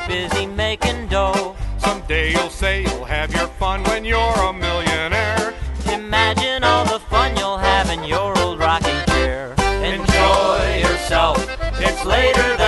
busy making dough. Someday you'll say you'll have your fun when you're a millionaire. Imagine all the fun you'll have in your old rocking chair. Enjoy yourself, it's later